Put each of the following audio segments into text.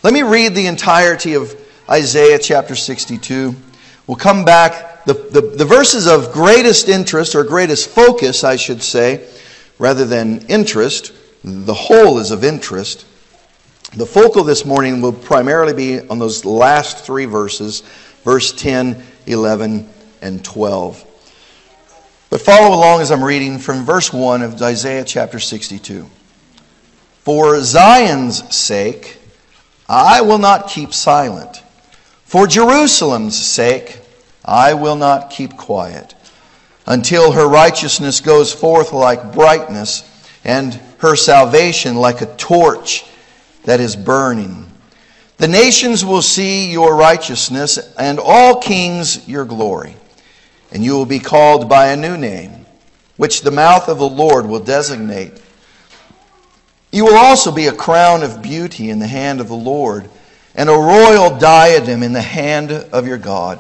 Let me read the entirety of Isaiah chapter 62. We'll come back. The verses of greatest interest, or greatest focus, I should say, rather than interest. The whole is of interest. The focal this morning will primarily be on those last three verses, verse 10, 11, and 12. But follow along as I'm reading from verse 1 of Isaiah chapter 62. For Zion's sake, I will not keep silent. For Jerusalem's sake, I will not keep quiet, until her righteousness goes forth like brightness, and her salvation like a torch that is burning. The nations will see your righteousness, and all kings your glory. And you will be called by a new name, which the mouth of the Lord will designate. You will also be a crown of beauty in the hand of the Lord, and a royal diadem in the hand of your God.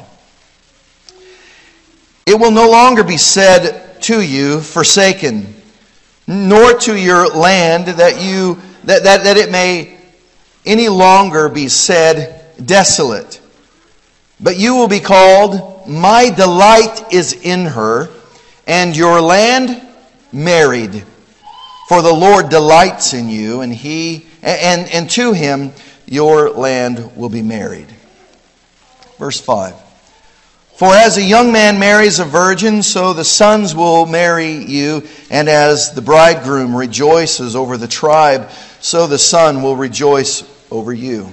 It will no longer be said to you, forsaken, nor to your land that it may any longer be said, desolate. But you will be called, my delight is in her, and your land married. For the Lord delights in you, and to him your land will be married. Verse 5. For as a young man marries a virgin, so the sons will marry you, and as the bridegroom rejoices over the tribe, so the son will rejoice over you.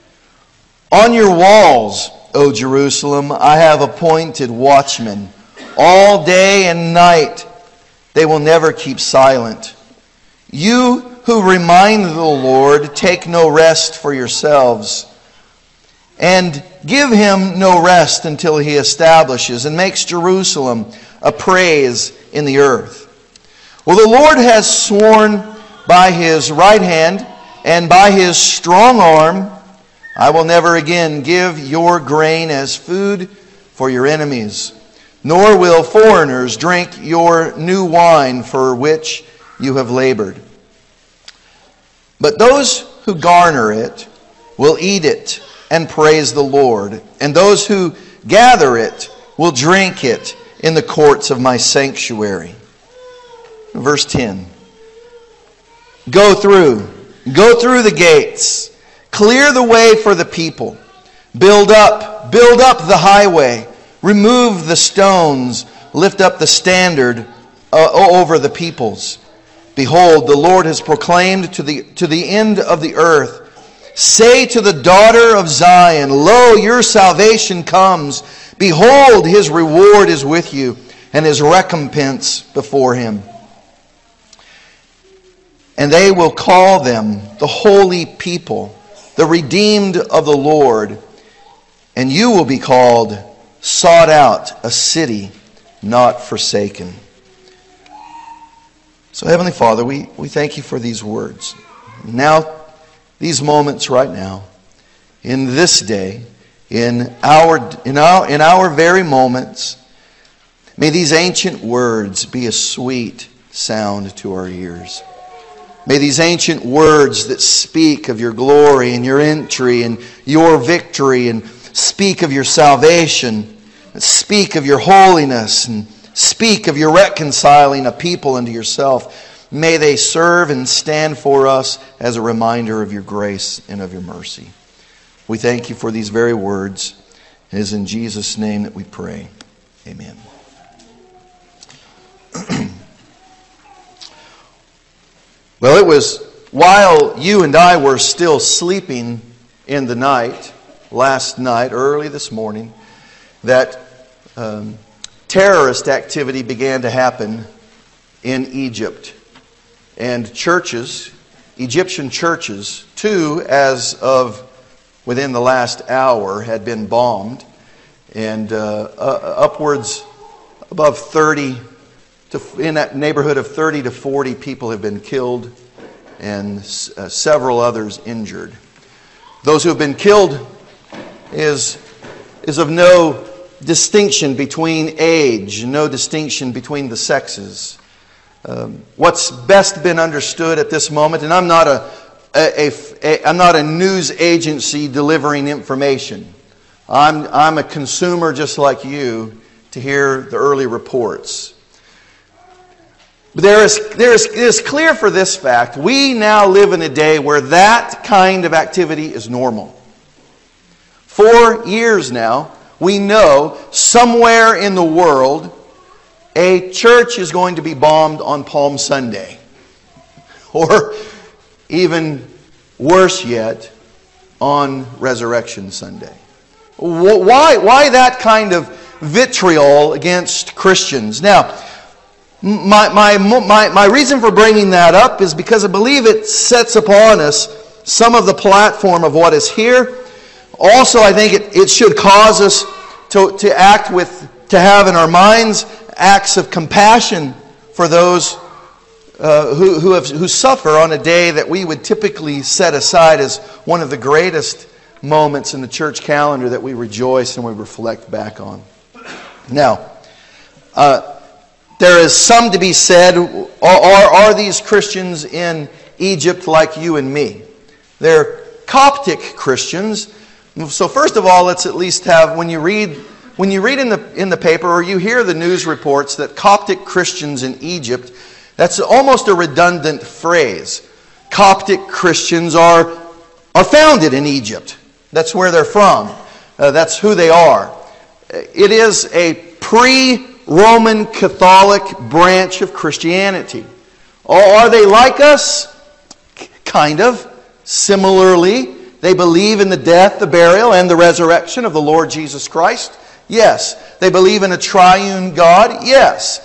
On your walls, O Jerusalem, I have appointed watchmen. All day and night they will never keep silent. You who remind the Lord, take no rest for yourselves, and give him no rest until he establishes and makes Jerusalem a praise in the earth. Well, the Lord has sworn by his right hand and by his strong arm, I will never again give your grain as food for your enemies, nor will foreigners drink your new wine for which you have labored. But those who garner it will eat it and praise the Lord, and those who gather it will drink it in the courts of my sanctuary. Verse 10. Go through the gates, clear the way for the people, build up the highway, remove the stones, lift up the standard over the peoples. Behold, the Lord has proclaimed to the end of the earth, say to the daughter of Zion, lo, your salvation comes. Behold, his reward is with you, and his recompense before him. And they will call them the holy people, the redeemed of the Lord. And you will be called, sought out, a city not forsaken. So Heavenly Father, we thank you for these words. Now, these moments right now, in this day, in our very moments, may these ancient words be a sweet sound to our ears. May these ancient words that speak of your glory and your entry and your victory and speak of your salvation, and speak of your holiness and speak of your reconciling a people unto yourself, may they serve and stand for us as a reminder of your grace and of your mercy. We thank you for these very words. It is in Jesus' name that we pray. Amen. Well, it was while you and I were still sleeping in the night, last night, early this morning, that terrorist activity began to happen in Egypt. And churches, Egyptian churches, too, as of within the last hour, had been bombed. And upwards above 30, in that neighborhood of 30 to 40 people have been killed and several others injured. Those who have been killed is of no distinction between age, no distinction between the sexes. What's best been understood at this moment, and I'm not I'm not a news agency delivering information. I'm a consumer just like you to hear the early reports. But it is clear for this fact, we now live in a day where that kind of activity is normal. For years now, we know somewhere in the world a church is going to be bombed on Palm Sunday. Or even worse yet, on Resurrection Sunday. Why that kind of vitriol against Christians? Now, my reason for bringing that up is because I believe it sets upon us some of the platform of what is here. Also, I think it should cause us to have in our minds acts of compassion for those who suffer on a day that we would typically set aside as one of the greatest moments in the church calendar that we rejoice and we reflect back on. Now, there is some to be said. Are these Christians in Egypt like you and me? They're Coptic Christians. So first of all, let's at least have, when you read in the paper or you hear the news reports that Coptic Christians in Egypt, that's almost a redundant phrase. Coptic Christians are founded in Egypt. That's where they're from. That's who they are. It is a pre-Roman Catholic branch of Christianity. Are they like us? Kind of. Similarly, they believe in the death, the burial, and the resurrection of the Lord Jesus Christ. Yes. They believe in a triune God. Yes.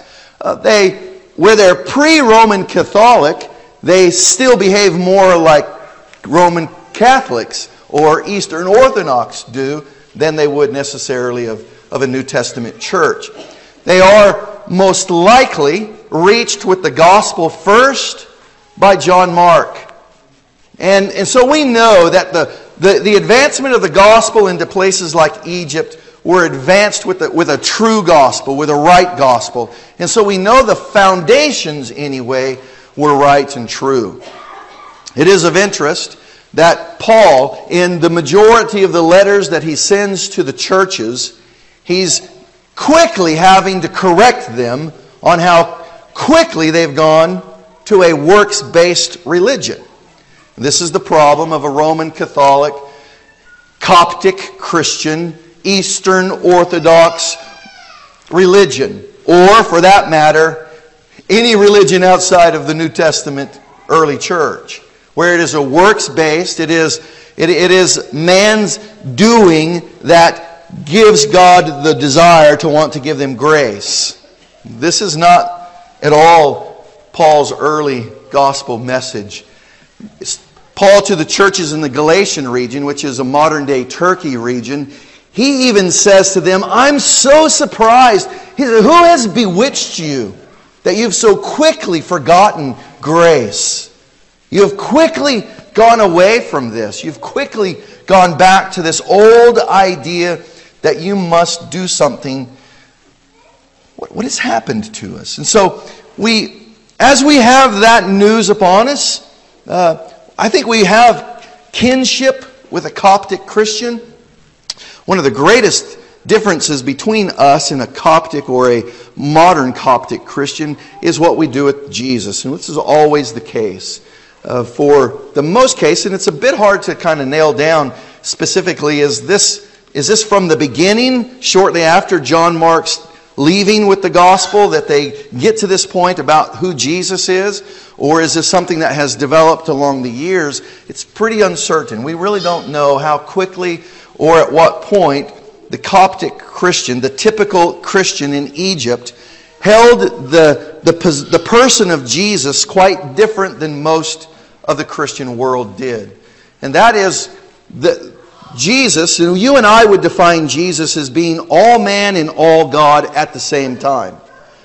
Where they're pre-Roman Catholic, they still behave more like Roman Catholics or Eastern Orthodox do than they would necessarily of a New Testament church. They are most likely reached with the gospel first by John Mark. And so we know that the advancement of the gospel into places like Egypt were advanced with a true gospel, with a right gospel. And so we know the foundations, anyway, were right and true. It is of interest that Paul, in the majority of the letters that he sends to the churches, he's quickly having to correct them on how quickly they've gone to a works-based religion. This is the problem of a Roman Catholic, Coptic Christian, Eastern Orthodox religion, or for that matter, any religion outside of the New Testament early church, where it is a works-based, it is man's doing that gives God the desire to want to give them grace. This is not at all Paul's early gospel message. Paul, to the churches in the Galatian region, which is a modern-day Turkey region, he even says to them, I'm so surprised. He said, who has bewitched you that you've so quickly forgotten grace? You have quickly gone away from this. You've quickly gone back to this old idea that you must do something. What has happened to us? And so, as we have that news upon us, I think we have kinship with a Coptic Christian. One of the greatest differences between us and a Coptic or a modern Coptic Christian is what we do with Jesus. And this is always the case for the most case, and it's a bit hard to kind of nail down specifically, is this from the beginning, shortly after John Mark's leaving with the gospel, that they get to this point about who Jesus is? Or is this something that has developed along the years? It's pretty uncertain. We really don't know how quickly or at what point the Coptic Christian, the typical Christian in Egypt, held the person of Jesus quite different than most of the Christian world did. And that is Jesus, and you and I would define Jesus as being all man and all God at the same time.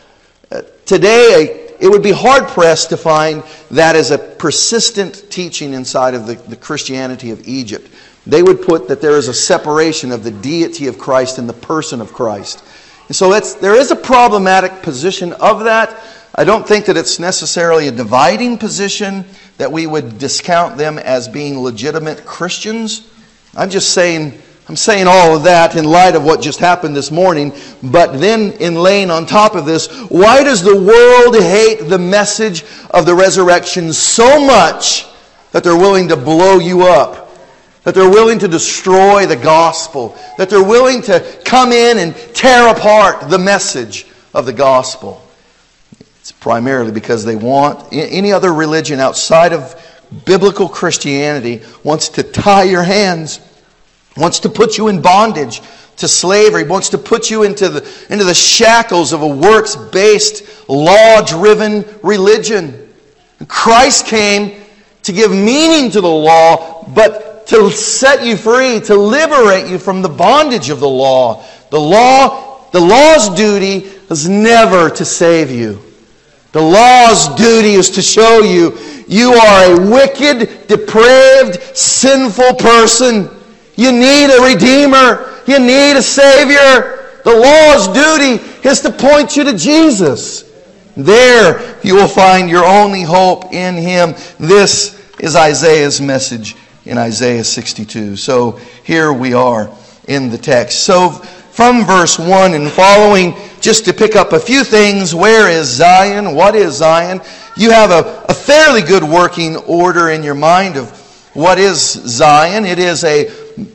Today, it would be hard-pressed to find that as a persistent teaching inside of the Christianity of Egypt. They would put that there is a separation of the deity of Christ and the person of Christ. And so there is a problematic position of that. I don't think that it's necessarily a dividing position that we would discount them as being legitimate Christians. I'm saying all of that in light of what just happened this morning. But then in laying on top of this, why does the world hate the message of the resurrection so much that they're willing to blow you up? That they're willing to destroy the gospel? That they're willing to come in and tear apart the message of the gospel? It's primarily because they want, any other religion outside of biblical Christianity wants to tie your hands, wants to put you in bondage to slavery, wants to put you into the shackles of a works-based, law-driven religion. Christ came to give meaning to the law, but to set you free, to liberate you from the bondage of the law. The law's duty is never to save you. The law's duty is to show you you are a wicked, depraved, sinful person. You need a Redeemer. You need a Savior. The law's duty is to point you to Jesus. There you will find your only hope in Him. This is Isaiah's message in Isaiah 62. So here we are in the text. So from verse 1 and following, just to pick up a few things, where is Zion? What is Zion? You have a fairly good working order in your mind of what is Zion. It is a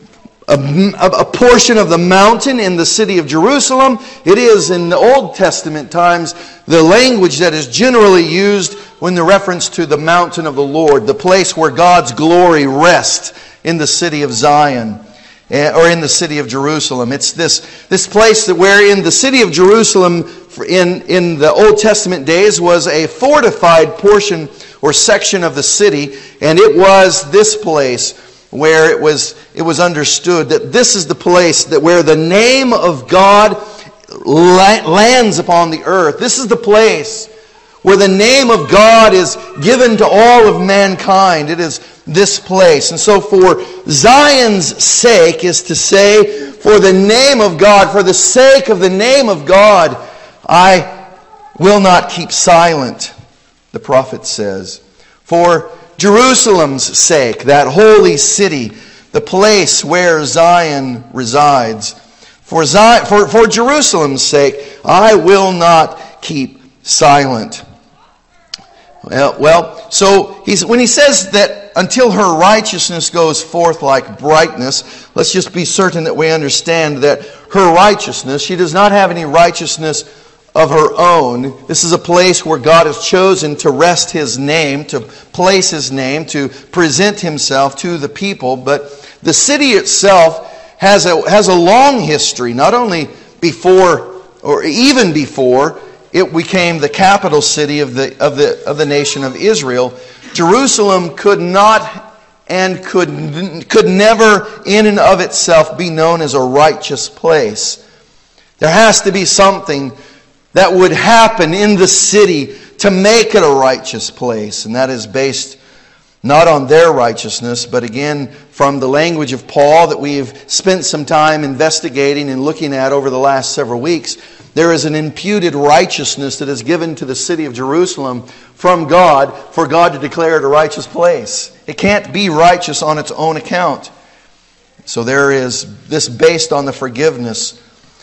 portion of the mountain in the city of Jerusalem. It is, in the Old Testament times, the language that is generally used when the reference to the mountain of the Lord, the place where God's glory rests in the city of Zion, or in the city of Jerusalem. It's this place that where in the city of Jerusalem in the Old Testament days was a fortified portion or section of the city, and it was this place where it was understood that this is the place that where the name of God lands upon the earth. This is the place where the name of God is given to all of mankind. It is this place. And so for Zion's sake is to say, for the name of God, for the sake of the name of God, I will not keep silent, the prophet says. For Jerusalem's sake, that holy city, the place where Zion resides, for Jerusalem's sake, I will not keep silent. Well, so when he says that until her righteousness goes forth like brightness, let's just be certain that we understand that her righteousness, she does not have any righteousness of her own. This is a place where God has chosen to rest His name, to place His name, to present Himself to the people. But the city itself has a long history, not only before or even before it became the capital city of the nation of Israel. Jerusalem could not and could never in and of itself be known as a righteous place. There has to be something that would happen in the city to make it a righteous place. And that is based not on their righteousness, but again from the language of Paul that we've spent some time investigating and looking at over the last several weeks. There is an imputed righteousness that is given to the city of Jerusalem from God for God to declare it a righteous place. It can't be righteous on its own account. So there is this based on the forgiveness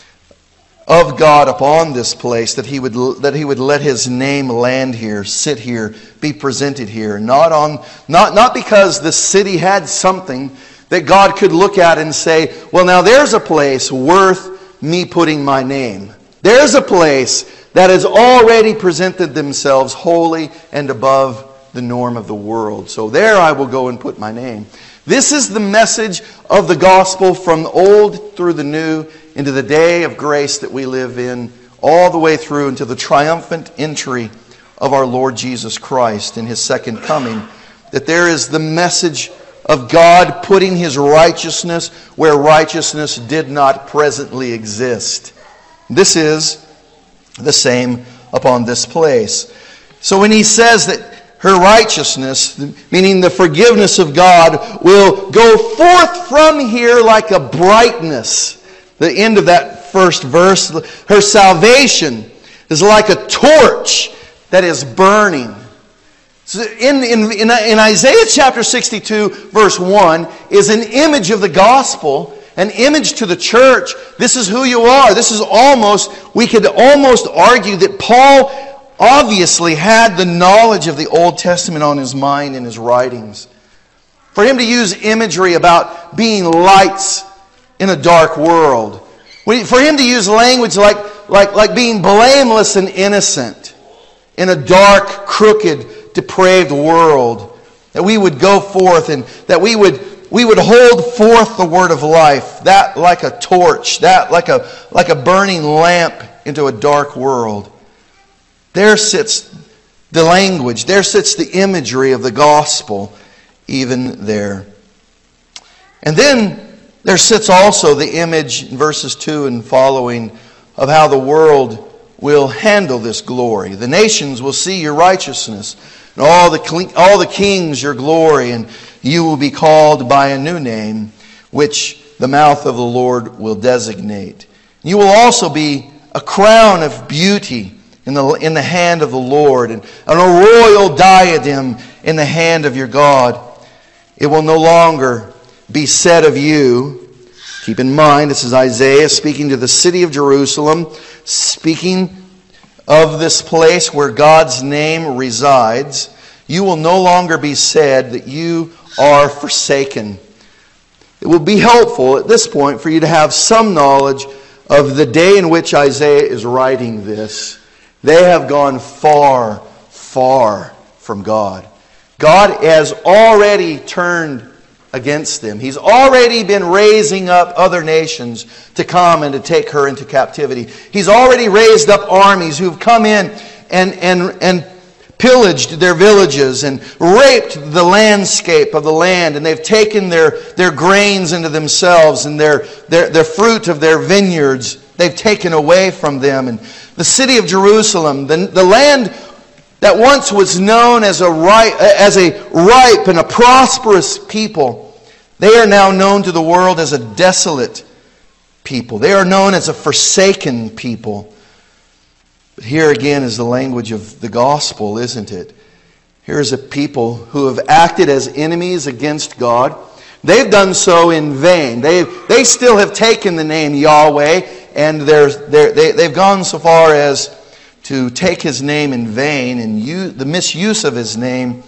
of God upon this place, that He would let His name land here, sit here, be presented here. Not because the city had something that God could look at and say, well, now there's a place worth me putting my name. There's a place that has already presented themselves holy and above the norm of the world. So there I will go and put my name. This is the message of the gospel from the old through the new into the day of grace that we live in, all the way through into the triumphant entry of our Lord Jesus Christ in His second coming. That there is the message of God putting His righteousness where righteousness did not presently exist. This is the same upon this place. So when he says that her righteousness, meaning the forgiveness of God, will go forth from here like a brightness. The end of that first verse, her salvation is like a torch that is burning. So in Isaiah chapter 62, verse 1, is an image of the gospel, an image to the church. This is who you are. This is we could almost argue that Paul obviously had the knowledge of the Old Testament on his mind in his writings. For him to use imagery about being lights in a dark world. For him to use language like being blameless and innocent in a dark, crooked, depraved world. That we would go forth and that we would hold forth the word of life. That like a torch. That like a burning lamp into a dark world. There sits the language. There sits the imagery of the gospel even there. And then there sits also the image in verses 2 and following of how the world will handle this glory. The nations will see your righteousness, and all the kings your glory, and you will be called by a new name, which the mouth of the Lord will designate. You will also be a crown of beauty in the hand of the Lord, and a royal diadem in the hand of your God. It will no longer be said of you. Keep in mind, this is Isaiah speaking to the city of Jerusalem, speaking of this place where God's name resides. You will no longer be said that you are forsaken. It will be helpful at this point for you to have some knowledge of the day in which Isaiah is writing this. They have gone far, far from God. God has already turned against them. He's already been raising up other nations to come and to take her into captivity. He's already raised up armies who've come in and pillaged their villages and raped the landscape of the land, and they've taken their grains into themselves and their fruit of their vineyards they've taken away from them. And the city of Jerusalem, the land that once was known as a ripe and a prosperous people, they are now known to the world as a desolate people. They are known as a forsaken people. But here again is the language of the gospel, isn't it? Here is a people who have acted as enemies against God. They've done so in vain. They still have taken the name Yahweh, and they've gone so far as to take His name in vain and the misuse of His name.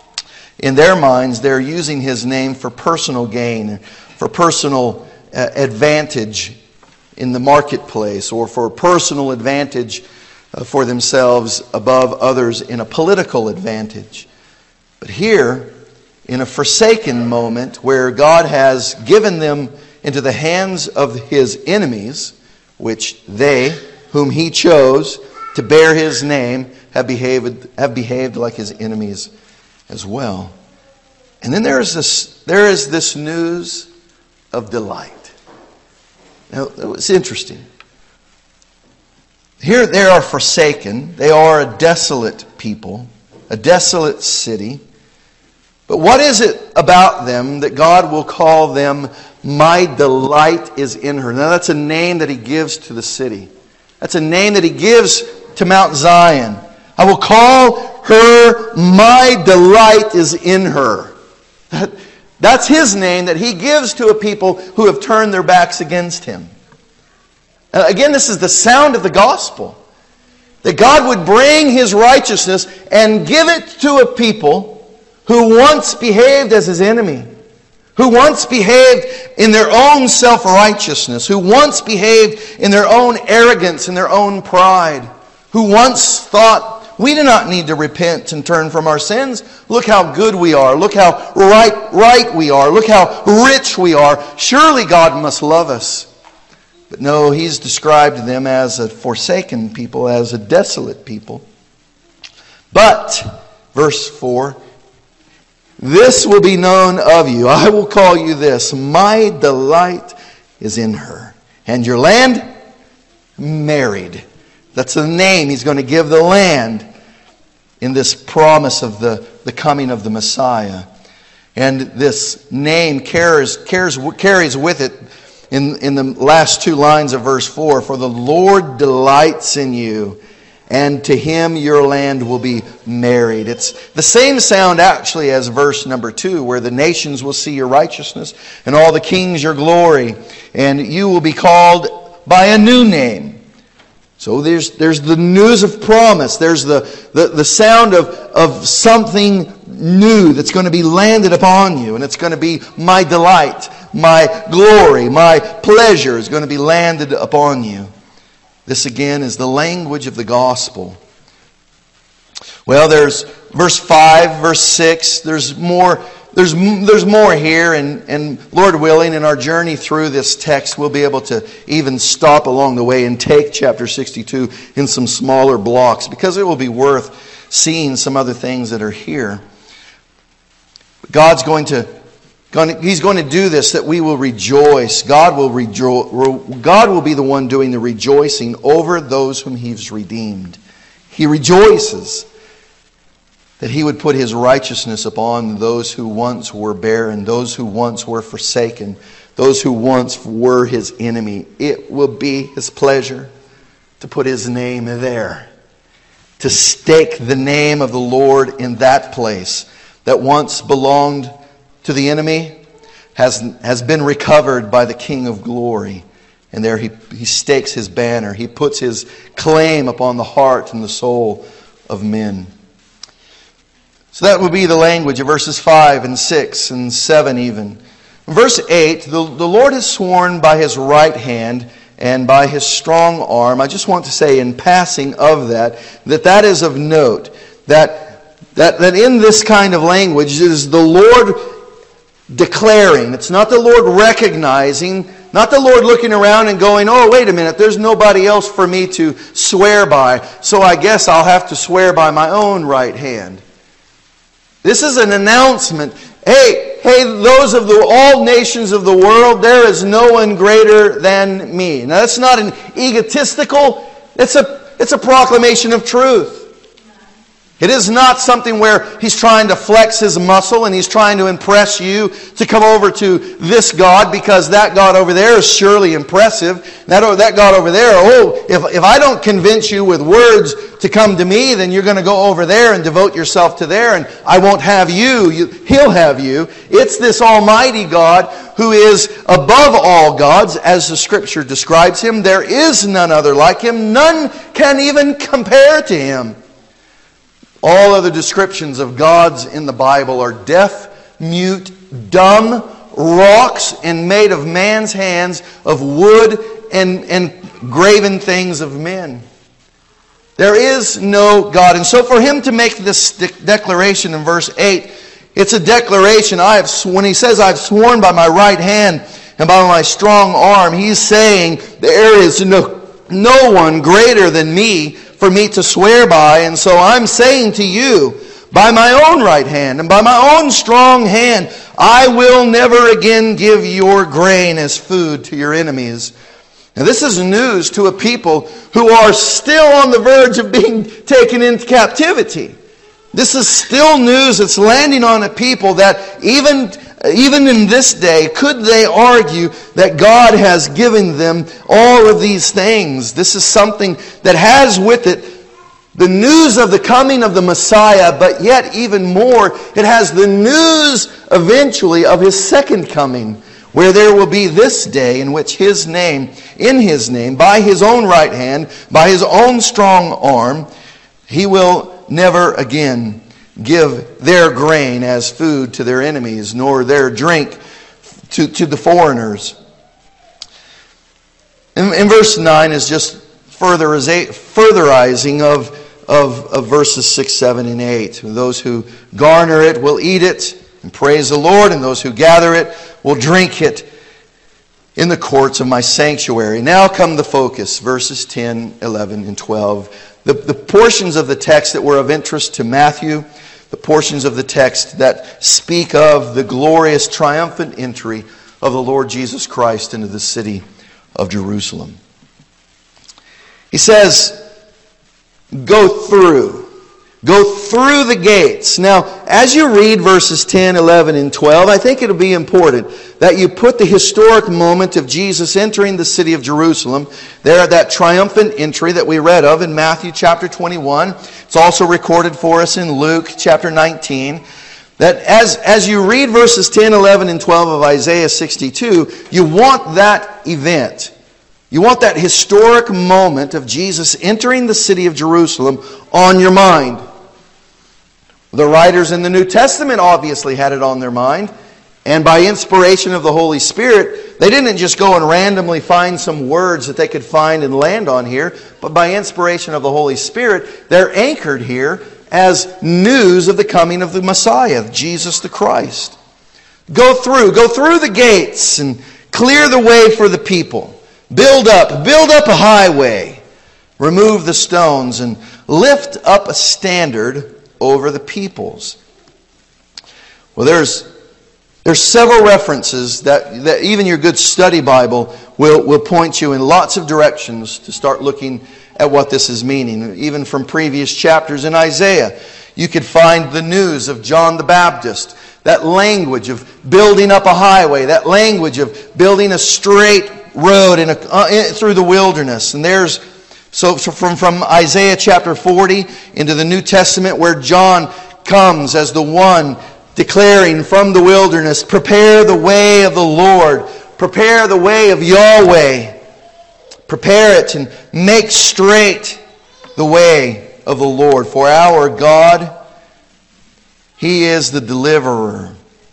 In their minds, they're using His name for personal gain, for personal advantage in the marketplace, or for personal advantage for themselves above others in a political advantage. But here, in a forsaken moment where God has given them into the hands of His enemies, which they, whom He chose to bear His name, have behaved like His enemies as well. And then there is this news of delight. Now, it's interesting. Here they are forsaken. They are a desolate people, a desolate city. But what is it about them that God will call them, my delight is in her? Now that's a name that He gives to the city. That's a name that He gives to Mount Zion. I will call her, my delight is in her. That's His name that He gives to a people who have turned their backs against Him. Again, this is the sound of the gospel. That God would bring His righteousness and give it to a people who once behaved as His enemy. Who once behaved in their own self-righteousness. Who once behaved in their own arrogance and their own pride. Who once thought, we do not need to repent and turn from our sins. Look how good we are. Look how right we are. Look how rich we are. Surely God must love us. But no, He's described them as a forsaken people, as a desolate people. But, verse 4, this will be known of you. I will call you this. My delight is in her. And your land, married. That's the name He's going to give the land in this promise of the coming of the Messiah. And this name carries with it in the last two lines of verse 4, for the Lord delights in you, and to him your land will be married. It's the same sound actually as verse number 2, where the nations will see your righteousness and all the kings your glory, and you will be called by a new name. So there's the news of promise. There's the sound of something new that's going to be landed upon you, and it's going to be my delight, my glory, my pleasure is going to be landed upon you. This again is the language of the gospel. Well, there's verse 5, verse 6. There's more here, and Lord willing, in our journey through this text, we'll be able to even stop along the way and take chapter 62 in some smaller blocks, because it will be worth seeing some other things that are here. He's going to do this that we will rejoice. God will be the one doing the rejoicing over those whom He's redeemed. He rejoices that He would put His righteousness upon those who once were barren, those who once were forsaken, those who once were His enemy. It will be His pleasure to put His name there, to stake the name of the Lord in that place that once belonged to the enemy, has been recovered by the King of glory. And there he stakes His banner. He puts His claim upon the heart and the soul of men. So that would be the language of verses 5 and 6 and 7 even. In verse 8, the Lord has sworn by His right hand and by His strong arm. I just want to say in passing of that is of note. That in this kind of language it is the Lord declaring. It's not the Lord recognizing, not the Lord looking around and going, oh, wait a minute, there's nobody else for me to swear by, so I guess I'll have to swear by my own right hand. This is an announcement. Hey, those of all nations of the world, there is no one greater than me. Now, that's not an egotistical, it's a proclamation of truth. It is not something where He's trying to flex His muscle and He's trying to impress you to come over to this God because that God over there is surely impressive. That God over there, if I don't convince you with words to come to me, then you're going to go over there and devote yourself to there and I won't have you. He'll have you. It's this Almighty God who is above all gods, as the Scripture describes Him. There is none other like Him. None can even compare to Him. All other descriptions of gods in the Bible are deaf, mute, dumb, rocks, and made of man's hands, of wood, and graven things of men. There is no God. And so for Him to make this declaration in verse 8, it's a declaration. When He says, I've sworn by my right hand and by my strong arm, He's saying there is no one greater than me for me to swear by, and so I'm saying to you, by my own right hand and by my own strong hand, I will never again give your grain as food to your enemies. Now this is news to a people who are still on the verge of being taken into captivity. This is still news that's landing on a people that even in this day, could they argue that God has given them all of these things? This is something that has with it the news of the coming of the Messiah, but yet even more, it has the news eventually of His second coming, where there will be this day in which His name, by His own right hand, by His own strong arm, He will never again give their grain as food to their enemies, nor their drink to the foreigners. In verse 9 is just furtherizing of verses 6, 7, and 8. Those who garner it will eat it and praise the Lord, and those who gather it will drink it in the courts of my sanctuary. Now come the focus, verses 10, 11, and 12. The portions of the text that were of interest to Matthew, the portions of the text that speak of the glorious triumphant entry of the Lord Jesus Christ into the city of Jerusalem. He says, go through. Go through the gates. Now, as you read verses 10, 11, and 12, I think it'll be important that you put the historic moment of Jesus entering the city of Jerusalem there at that triumphant entry that we read of in Matthew chapter 21. It's also recorded for us in Luke chapter 19. That as you read verses 10, 11, and 12 of Isaiah 62, you want that event. You want that historic moment of Jesus entering the city of Jerusalem on your mind. The writers in the New Testament obviously had it on their mind. And by inspiration of the Holy Spirit, they didn't just go and randomly find some words that they could find and land on here. But by inspiration of the Holy Spirit, they're anchored here as news of the coming of the Messiah, Jesus the Christ. Go through the gates and clear the way for the people. Build up a highway. Remove the stones and lift up a standard over the peoples. Well, there's several references that even your good study Bible will point you in lots of directions to start looking at what this is meaning. Even from previous chapters in Isaiah, you could find the news of John the Baptist, that language of building up a highway, that language of building a straight road through the wilderness. And there's So from Isaiah chapter 40 into the New Testament, where John comes as the one declaring from the wilderness, prepare the way of the Lord, prepare the way of Yahweh, prepare it and make straight the way of the Lord. For our God, He is the deliverer.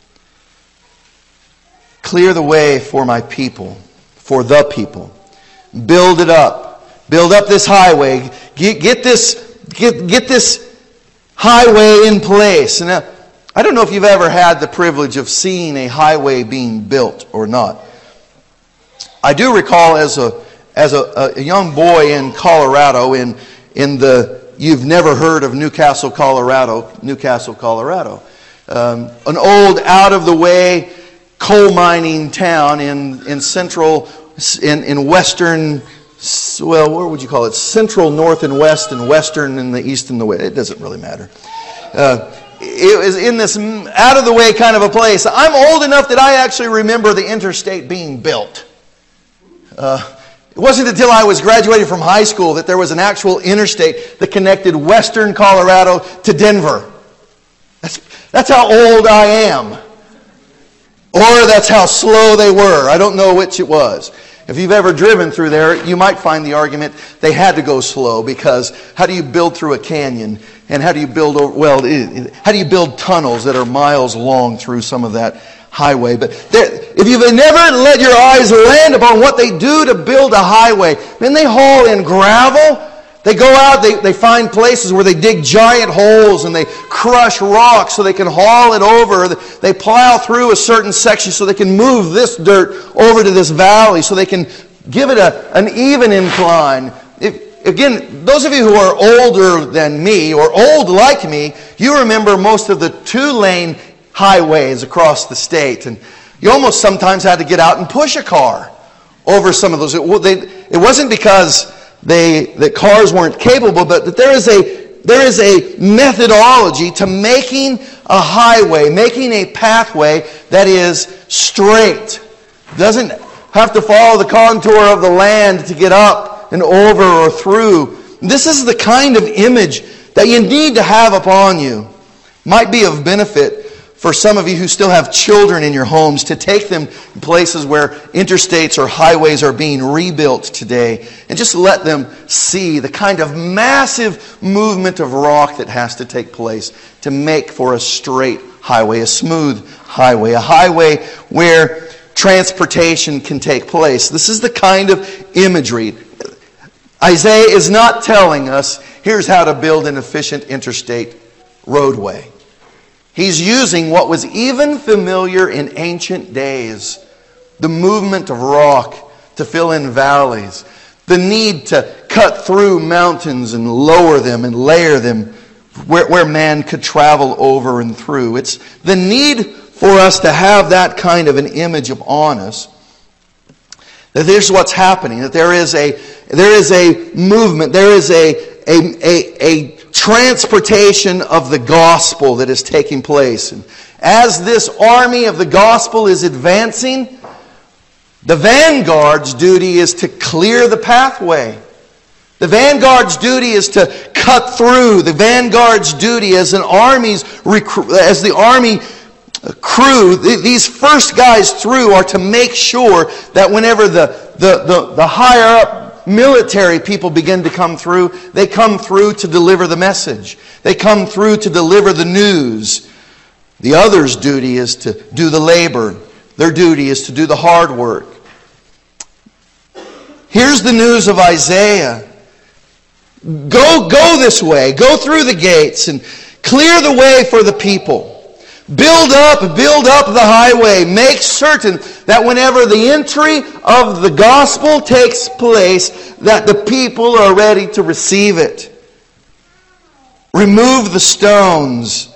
Clear the way for my people, for the people. Build it up. Build up this highway. Get this highway in place. And I don't know if you've ever had the privilege of seeing a highway being built or not. I do recall as a young boy in Colorado, in the you've never heard of Newcastle, Colorado, an old out of the way coal mining town in western. Well, where would you call it? Central, north, and west, and western, and the east and the west. It doesn't really matter. It was in this out-of-the-way kind of a place. I'm old enough that I actually remember the interstate being built. It wasn't until I was graduating from high school that there was an actual interstate that connected western Colorado to Denver. That's how old I am. Or that's how slow they were. I don't know which it was. If you've ever driven through there, you might find the argument they had to go slow, because how do you build through a canyon? And how do you build how do you build tunnels that are miles long through some of that highway? But if you've never let your eyes land upon what they do to build a highway, then they haul in gravel. They go out, they find places where they dig giant holes and they crush rocks so they can haul it over. They plow through a certain section so they can move this dirt over to this valley so they can give it an even incline. Again, those of you who are older than me or old like me, you remember most of the 2-lane highways across the state. And you almost sometimes had to get out and push a car over some of those. It wasn't because that cars weren't capable, but that there is a methodology to making a highway, making a pathway that is straight. Doesn't have to follow the contour of the land to get up and over or through. This is the kind of image that you need to have upon you. Might be of benefit for some of you who still have children in your homes, to take them to places where interstates or highways are being rebuilt today and just let them see the kind of massive movement of rock that has to take place to make for a straight highway, a smooth highway, a highway where transportation can take place. This is the kind of imagery. Isaiah is not telling us, here's how to build an efficient interstate roadway. He's using what was even familiar in ancient days. The movement of rock to fill in valleys. The need to cut through mountains and lower them and layer them where man could travel over and through. It's the need for us to have that kind of an image upon us. That there's what's happening. That there is a movement. There is a transportation of the gospel that is taking place. And as this army of the gospel is advancing, the vanguard's duty is to clear the pathway. The vanguard's duty is to cut through. The vanguard's duty as the army crew, these first guys through are to make sure that whenever the higher up military people begin to come through, they come through to deliver the message. They come through to deliver the news. The other's duty is to do the labor. Their duty is to do the hard work. Here's the news of Isaiah. Go this way. Go through the gates and clear the way for the people. Build up the highway. Make certain that whenever the entry of the gospel takes place, that the people are ready to receive it. Remove the stones.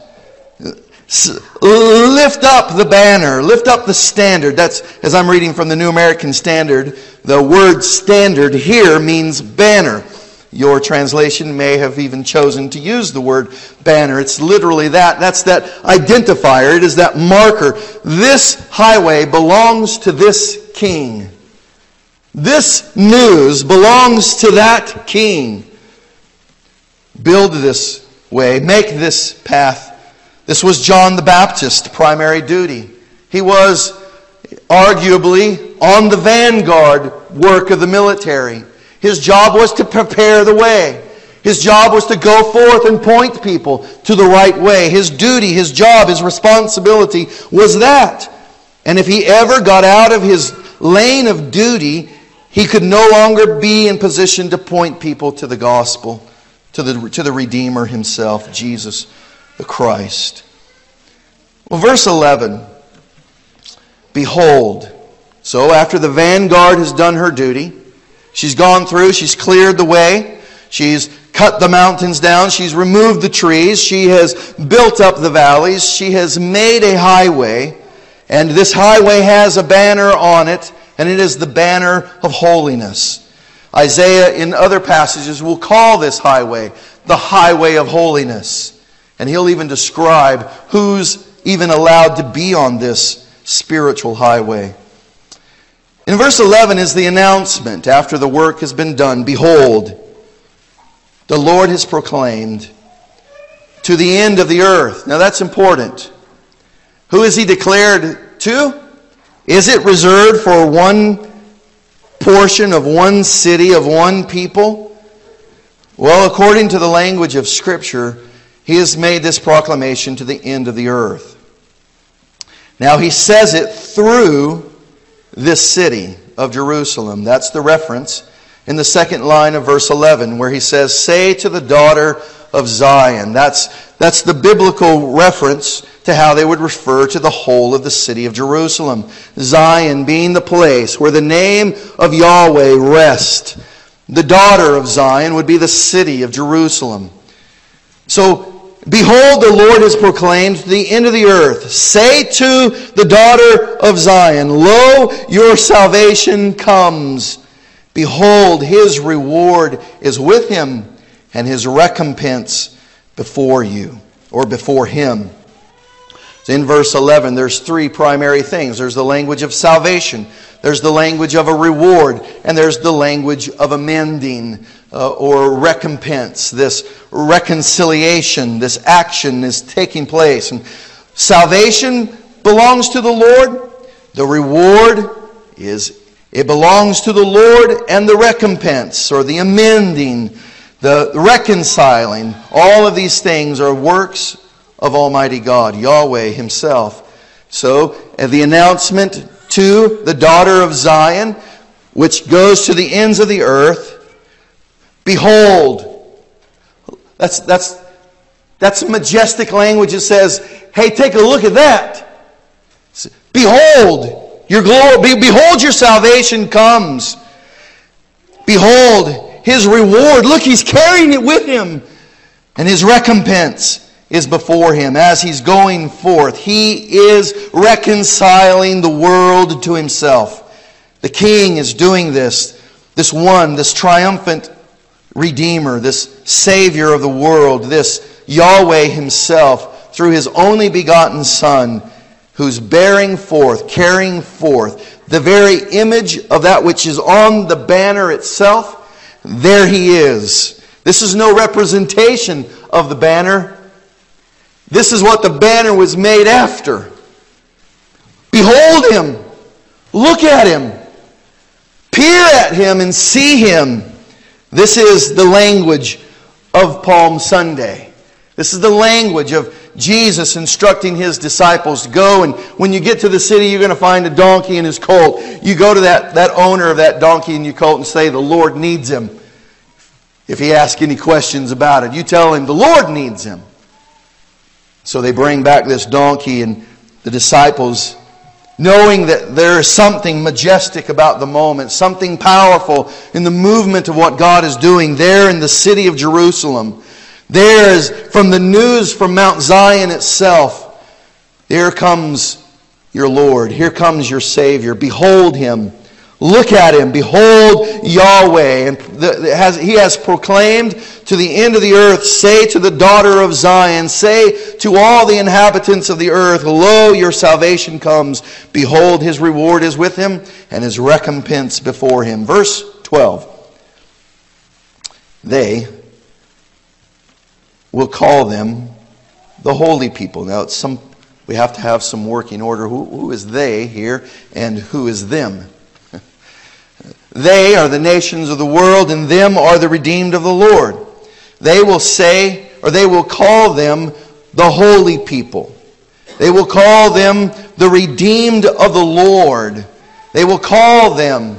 Lift up the banner. Lift up the standard. That's, as I'm reading from the New American Standard, the word standard here means banner. Your translation may have even chosen to use the word banner. It's literally that. That's that identifier. It is that marker. This highway belongs to this king. This news belongs to that king. Build this way. Make this path. This was John the Baptist's primary duty. He was arguably on the vanguard work of the military. His job was to prepare the way. His job was to go forth and point people to the right way. His duty, his job, his responsibility was that. And if he ever got out of his lane of duty, he could no longer be in position to point people to the gospel, to the Redeemer himself, Jesus the Christ. Well, verse 11. Behold. So after the vanguard has done her duty, she's gone through, she's cleared the way, she's cut the mountains down, she's removed the trees, she has built up the valleys, she has made a highway, and this highway has a banner on it, and it is the banner of holiness. Isaiah in other passages will call this highway the highway of holiness. And he'll even describe who's even allowed to be on this spiritual highway. In verse 11 is the announcement after the work has been done. Behold, the Lord has proclaimed to the end of the earth. Now that's important. Who is he declared to? Is it reserved for one portion of one city, of one people? Well, according to the language of Scripture, he has made this proclamation to the end of the earth. Now he says it through this city of Jerusalem. That's the reference in the second line of verse 11 where he says, say to the daughter of Zion. That's the biblical reference to how they would refer to the whole of the city of Jerusalem. Zion being the place where the name of Yahweh rests. The daughter of Zion would be the city of Jerusalem. So, behold, the Lord has proclaimed to the end of the earth, say to the daughter of Zion, lo, your salvation comes. Behold, his reward is with him, and his recompense before you, or before him. So in verse 11, there's three primary things. There's the language of salvation. There's the language of a reward. And there's the language of amending or recompense. This reconciliation, this action is taking place. And salvation belongs to the Lord. The reward it belongs to the Lord, and the recompense or the amending, the reconciling, all of these things are works of Almighty God, Yahweh himself. So, the announcement to the daughter of Zion, which goes to the ends of the earth, behold. That's majestic language. It says, hey, take a look at that. Behold, your glory, behold, your salvation comes. Behold, his reward. Look, he's carrying it with him. And his recompense is before him as he's going forth. He is reconciling the world to himself. The King is doing this triumphant Redeemer, this Savior of the world, this Yahweh Himself, through His only begotten Son, who's bearing forth, carrying forth the very image of that which is on the banner itself. There He is. This is no representation of the banner. This is what the banner was made after. Behold Him. Look at Him. Peer at Him and see Him. This is the language of Palm Sunday. This is the language of Jesus instructing His disciples to go, and when you get to the city, you're going to find a donkey and his colt. You go to that owner of that donkey and your colt and say, the Lord needs him. If he asks any questions about it, you tell him the Lord needs him. So they bring back this donkey, and the disciples, knowing that there is something majestic about the moment, something powerful in the movement of what God is doing there in the city of Jerusalem. There is, from the news from Mount Zion itself, there comes your Lord. Here comes your Savior. Behold Him. Look at Him. Behold Yahweh. And He has proclaimed to the end of the earth, say to the daughter of Zion, say to all the inhabitants of the earth, lo, your salvation comes. Behold, His reward is with Him, and His recompense before Him. Verse 12. They will call them the holy people. Now, we have to have some working order. Who is they here, and who is them? They are the nations of the world, and them are the redeemed of the Lord. They will say, or they will call them the holy people. They will call them the redeemed of the Lord. They will call them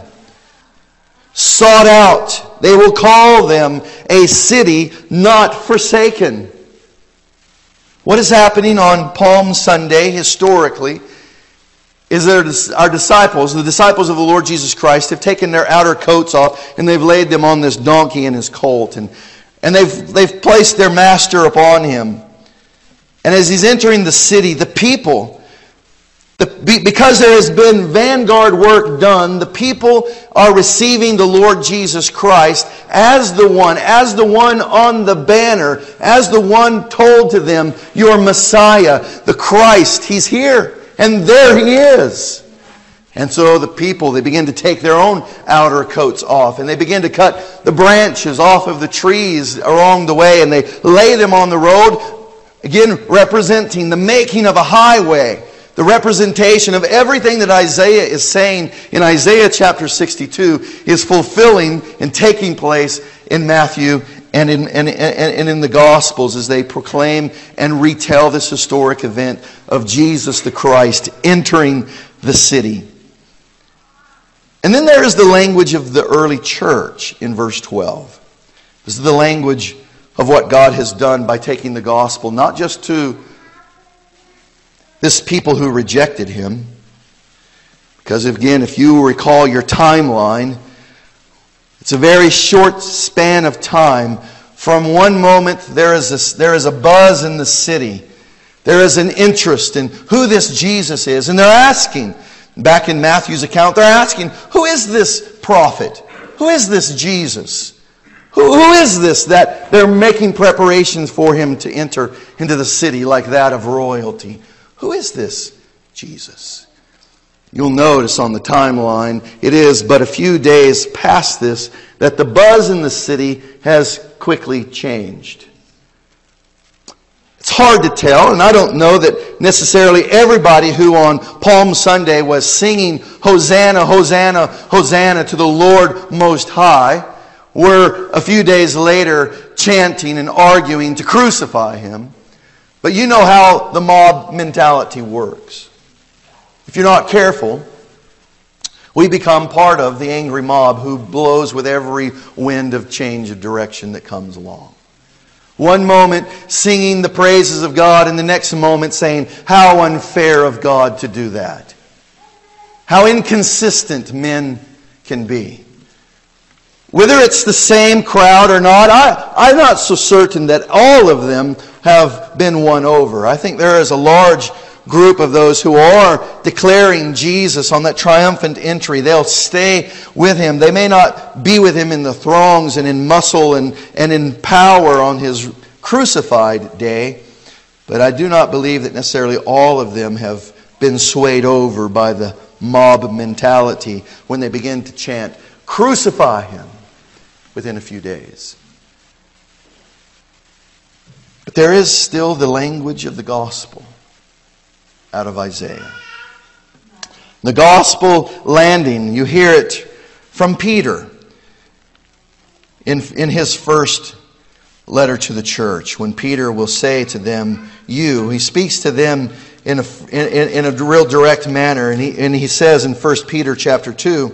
sought out. They will call them a city not forsaken. What is happening on Palm Sunday historically is that our disciples, the disciples of the Lord Jesus Christ, have taken their outer coats off and they've laid them on this donkey and his colt, and they've placed their master upon him. And as he's entering the city, the people, because there has been vanguard work done, the people are receiving the Lord Jesus Christ as the one on the banner, as the one told to them, your Messiah, the Christ. He's here, and there He is. And so the people, they begin to take their own outer coats off, and they begin to cut the branches off of the trees along the way, and they lay them on the road, again representing the making of a highway. The representation of everything that Isaiah is saying in Isaiah chapter 62 is fulfilling and taking place in Matthew and in the Gospels as they proclaim and retell this historic event of Jesus the Christ entering the city. And then there is the language of the early church in verse 12. This is the language of what God has done by taking the gospel not just to this people who rejected Him. Because again, if you recall your timeline, it's a very short span of time. From one moment, there is a buzz in the city. There is an interest in who this Jesus is. And they're asking, back in Matthew's account, they're asking, who is this prophet? Who is this Jesus? Who is this that they're making preparations for Him to enter into the city like that of royalty? Who is this Jesus? You'll notice on the timeline, it is but a few days past this that the buzz in the city has quickly changed. It's hard to tell, and I don't know that necessarily everybody who on Palm Sunday was singing Hosanna, Hosanna, Hosanna to the Lord Most High were a few days later chanting and arguing to crucify Him. But you know how the mob mentality works. If you're not careful, we become part of the angry mob who blows with every wind of change of direction that comes along. One moment singing the praises of God, and the next moment saying, how unfair of God to do that. How inconsistent men can be. Whether it's the same crowd or not, I'm not so certain that all of them have been won over. I think there is a large group of those who are declaring Jesus on that triumphant entry. They'll stay with Him. They may not be with Him in the throngs and in muscle and in power on His crucified day, but I do not believe that necessarily all of them have been swayed over by the mob mentality when they begin to chant, "Crucify Him," within a few days. But there is still the language of the gospel out of Isaiah. The gospel landing, you hear it from Peter in his first letter to the church, when Peter will say to them, "You." He speaks to them in a real direct manner, and he says in 1 Peter chapter 2,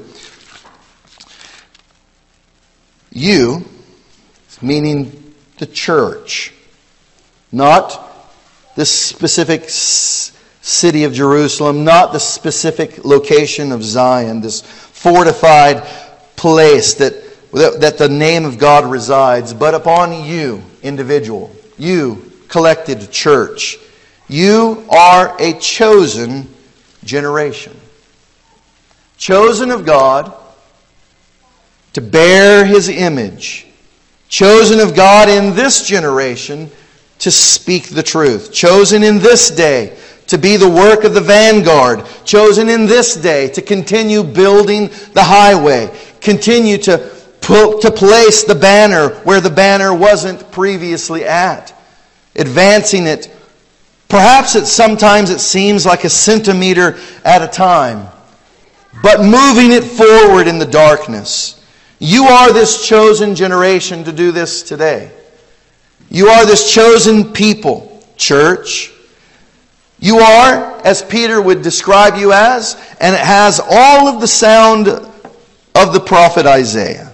"You," meaning the church, not the specific city of Jerusalem, not the specific location of Zion, this fortified place that the name of God resides, but upon you, individual, you, collected church. You are a chosen generation. Chosen of God to bear His image. Chosen of God in this generation to speak the truth. Chosen in this day to be the work of the vanguard. Chosen in this day to continue building the highway. Continue to place the banner where the banner wasn't previously at. Advancing it. Perhaps sometimes it seems like a centimeter at a time. But moving it forward in the darkness. You are this chosen generation to do this today. You are this chosen people, church. You are, as Peter would describe you as, and it has all of the sound of the prophet Isaiah.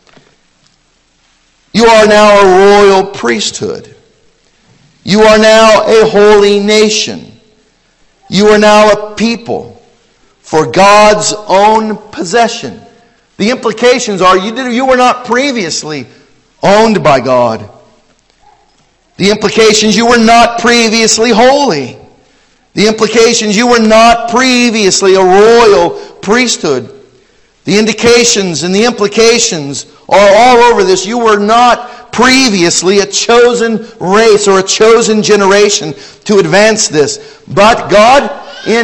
You are now a royal priesthood. You are now a holy nation. You are now a people for God's own possession. The implications are you were not previously owned by God. The implications, you were not previously holy. The implications, you were not previously a royal priesthood. The indications and the implications are all over this. You were not previously a chosen race or a chosen generation to advance this. But God, in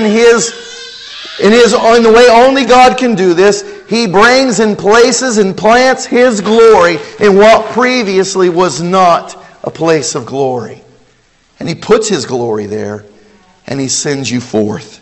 the way only God can do this, He brings and places and plants His glory in what previously was not a place of glory. And He puts His glory there, and He sends you forth.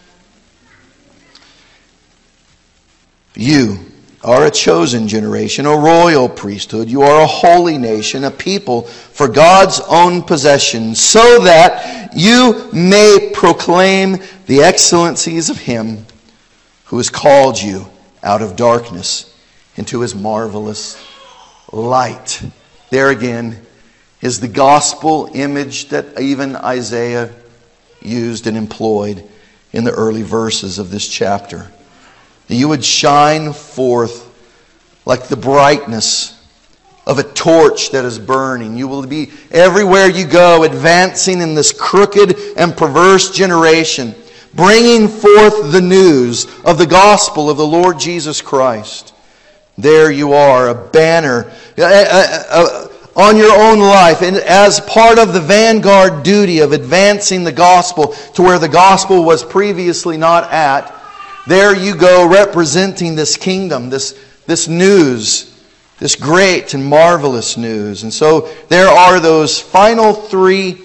You are a chosen generation, a royal priesthood. You are a holy nation, a people for God's own possession, so that you may proclaim the excellencies of Him who has called you out of darkness into His marvelous light. There again is the gospel image that even Isaiah used and employed in the early verses of this chapter. That you would shine forth like the brightness of a torch that is burning. You will be everywhere you go, advancing in this crooked and perverse generation, bringing forth the news of the gospel of the Lord Jesus Christ. There you are, a banner on your own life, and as part of the vanguard duty of advancing the gospel to where the gospel was previously not at. There you go, representing this kingdom, this news, this great and marvelous news. And so there are those final three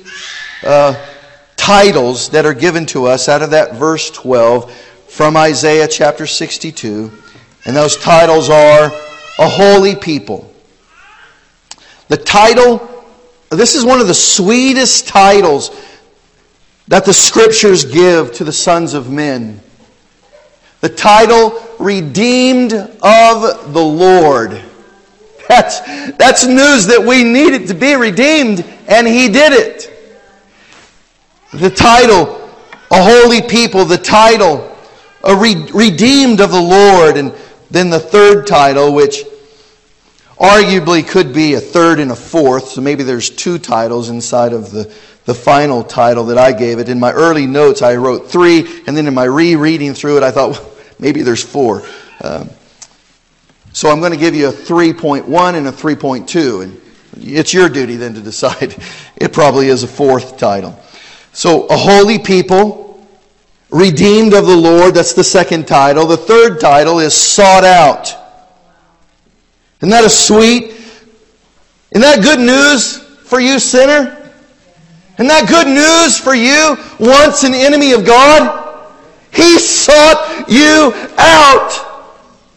titles that are given to us out of that verse 12 from Isaiah chapter 62. And those titles are a holy people. The title, this is one of the sweetest titles that the Scriptures give to the sons of men. The title, Redeemed of the Lord. That's news that we needed to be redeemed, and He did it. The title, a holy people. The title, redeemed of the Lord. And then the third title, which arguably could be a third and a fourth. So maybe there's two titles inside of the the final title that I gave it. In my early notes, I wrote 3, and then in my rereading through it, I thought, well, maybe there's 4. So I'm going to give you a 3.1 and a 3.2, and it's your duty then to decide. It probably is a 4th title. So, a holy people, redeemed of the Lord, that's the 2nd title. The 3rd title is sought out. Isn't that a sweet? Isn't that good news for you, sinner? Isn't that good news for you, once an enemy of God? He sought you out.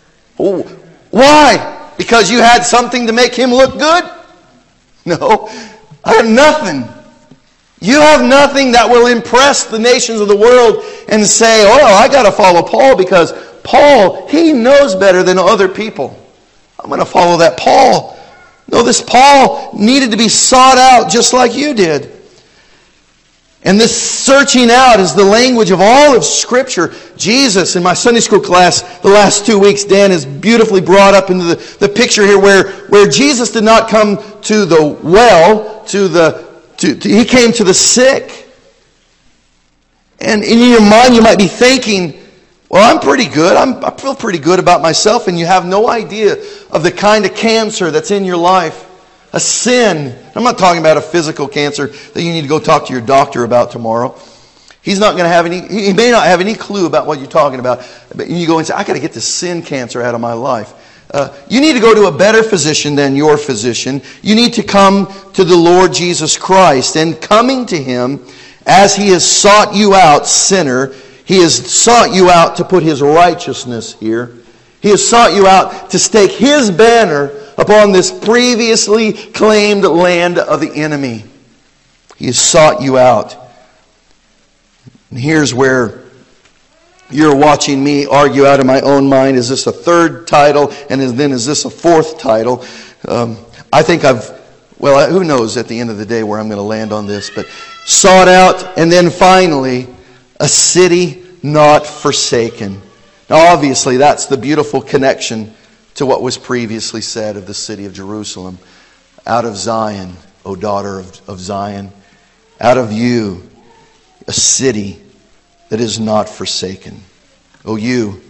Why? Because you had something to make Him look good? No, I have nothing. You have nothing that will impress the nations of the world and say, oh, I got to follow Paul because Paul, he knows better than other people. I'm going to follow that Paul. No, this Paul needed to be sought out just like you did. And this searching out is the language of all of Scripture. Jesus, in my Sunday school class the last 2 weeks, Dan has beautifully brought up into the picture here where Jesus did not come to the well, He came to the sick. And in your mind you might be thinking, well, I'm pretty good. I feel pretty good about myself. And you have no idea of the kind of cancer that's in your life. A sin. I'm not talking about a physical cancer that you need to go talk to your doctor about tomorrow. He's not going to have he may not have any clue about what you're talking about. But you go and say, I got to get this sin cancer out of my life. You need to go to a better physician than your physician. You need to come to the Lord Jesus Christ. And coming to Him, as He has sought you out, sinner, He has sought you out to put His righteousness here. He has sought you out to stake His banner upon this previously claimed land of the enemy. He has sought you out. And here's where you're watching me argue out of my own mind. Is this a 3rd title? And then is this a 4th title? I think who knows at the end of the day where I'm going to land on this. But sought out, and then finally, a city not forsaken. Now obviously that's the beautiful connection to what was previously said of the city of Jerusalem. Out of Zion, O daughter of Zion, out of you, a city that is not forsaken. O you,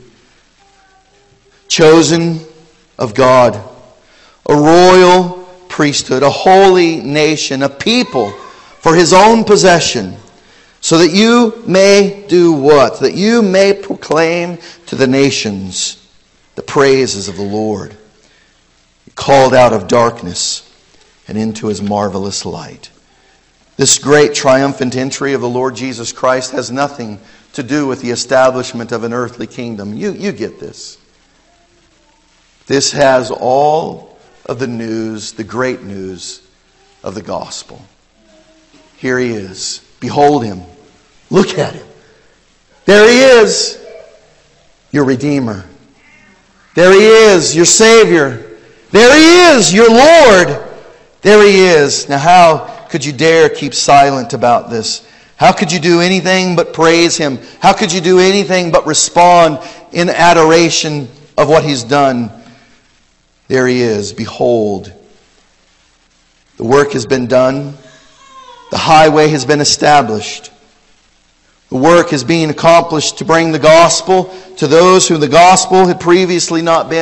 chosen of God, a royal priesthood, a holy nation, a people for His own possession, so that you may do what? That you may proclaim to the nations the praises of the Lord. Called out of darkness and into His marvelous light. This great triumphant entry of the Lord Jesus Christ has nothing to do with the establishment of an earthly kingdom. You get this. This has all of the news, the great news of the gospel. Here He is. Behold Him. Look at Him. There He is, your Redeemer. There He is, your Savior. There He is, your Lord. There He is. Now how could you dare keep silent about this? How could you do anything but praise Him? How could you do anything but respond in adoration of what He's done? There He is. Behold. The work has been done. The highway has been established. The work is being accomplished to bring the gospel to those who the gospel had previously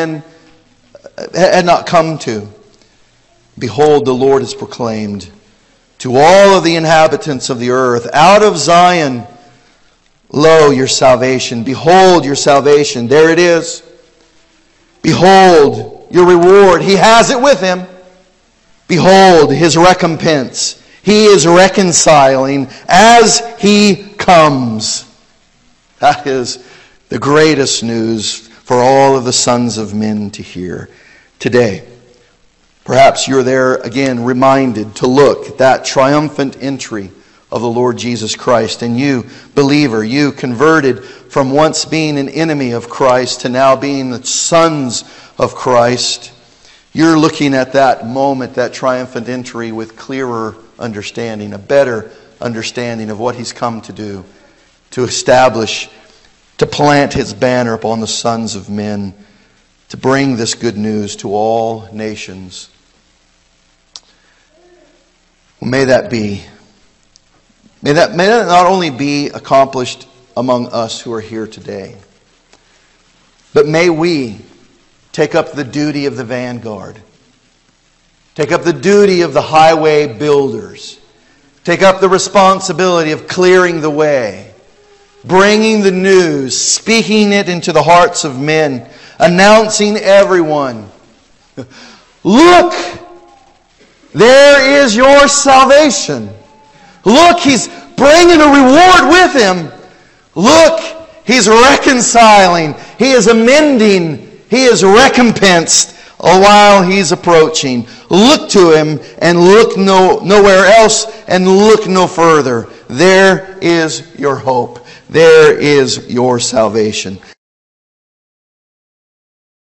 had not come to. Behold, the Lord is proclaimed to all of the inhabitants of the earth. Out of Zion, lo, your salvation. Behold your salvation. There it is. Behold your reward. He has it with Him. Behold His recompense. He is reconciling as He comes. That is the greatest news for all of the sons of men to hear today. Perhaps you're there again reminded to look at that triumphant entry of the Lord Jesus Christ. And you, believer, you converted from once being an enemy of Christ to now being the sons of Christ. You're looking at that moment, that triumphant entry, with clearer understanding, a better understanding of what He's come to do, to establish, to plant His banner upon the sons of men, to bring this good news to all nations. Well, may that be May that not only be accomplished among us who are here today, but may we take up the duty of the vanguard. Take up the duty of the highway builders. Take up the responsibility of clearing the way, bringing the news, speaking it into the hearts of men, announcing everyone, look, there is your salvation. Look, He's bringing a reward with Him. Look, He's reconciling. He is amending. He is recompensed while He's approaching. Look to Him and look nowhere else and look no further. There is your hope. There is your salvation.